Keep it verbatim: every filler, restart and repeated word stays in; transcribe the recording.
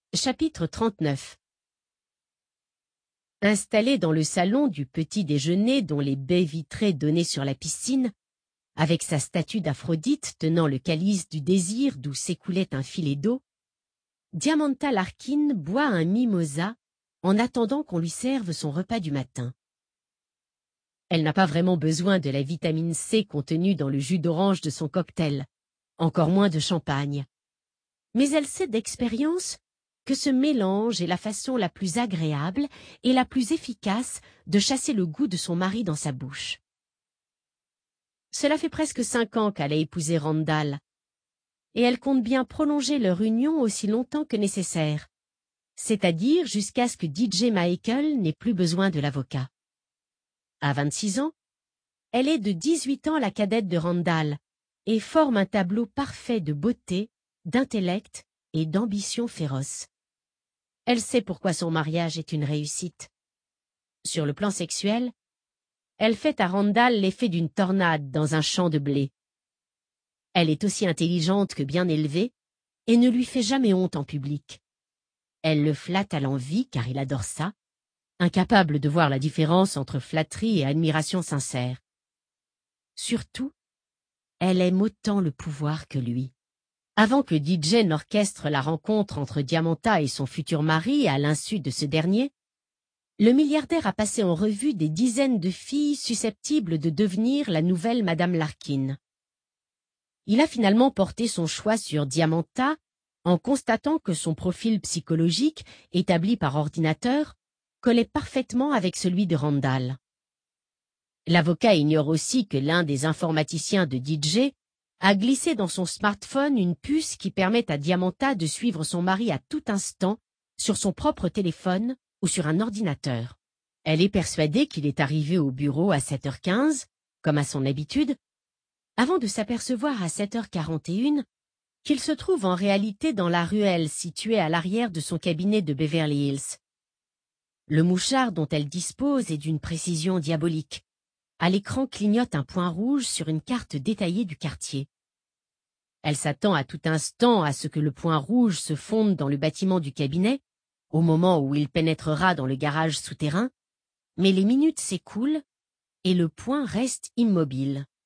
Chapitre trente-neuf. Installée dans le salon du petit déjeuner dont les baies vitrées donnaient sur la piscine, avec sa statue d'Aphrodite tenant le calice du désir d'où s'écoulait un filet d'eau, Diamanta Larkin boit un mimosa en attendant qu'on lui serve son repas du matin. Elle n'a pas vraiment besoin de la vitamine C contenue dans le jus d'orange de son cocktail, encore moins de champagne. Mais elle sait d'expérience que ce mélange est la façon la plus agréable et la plus efficace de chasser le goût de son mari dans sa bouche. Cela fait presque cinq ans qu'elle a épousé Randall, et elle compte bien prolonger leur union aussi longtemps que nécessaire, c'est-à-dire jusqu'à ce que D J Michael n'ait plus besoin de l'avocat. À vingt-six ans, elle est de dix-huit ans la cadette de Randall et forme un tableau parfait de beauté, d'intellect et d'ambition féroce. Elle sait pourquoi son mariage est une réussite. Sur le plan sexuel, elle fait à Randall l'effet d'une tornade dans un champ de blé. Elle est aussi intelligente que bien élevée et ne lui fait jamais honte en public. Elle le flatte à l'envi car il adore ça, incapable de voir la différence entre flatterie et admiration sincère. Surtout, elle aime autant le pouvoir que lui. Avant que D J n'orchestre la rencontre entre Diamanta et son futur mari à l'insu de ce dernier, le milliardaire a passé en revue des dizaines de filles susceptibles de devenir la nouvelle Madame Larkin. Il a finalement porté son choix sur Diamanta en constatant que son profil psychologique, établi par ordinateur, collait parfaitement avec celui de Randall. L'avocat ignore aussi que l'un des informaticiens de D J a glissé dans son smartphone une puce qui permet à Diamanta de suivre son mari à tout instant sur son propre téléphone ou sur un ordinateur. Elle est persuadée qu'il est arrivé au bureau à sept heures quinze, comme à son habitude, avant de s'apercevoir à sept heures quarante et une qu'il se trouve en réalité dans la ruelle située à l'arrière de son cabinet de Beverly Hills. Le mouchard dont elle dispose est d'une précision diabolique. À l'écran clignote un point rouge sur une carte détaillée du quartier. Elle s'attend à tout instant à ce que le point rouge se fonde dans le bâtiment du cabinet, au moment où il pénétrera dans le garage souterrain, mais les minutes s'écoulent et le point reste immobile.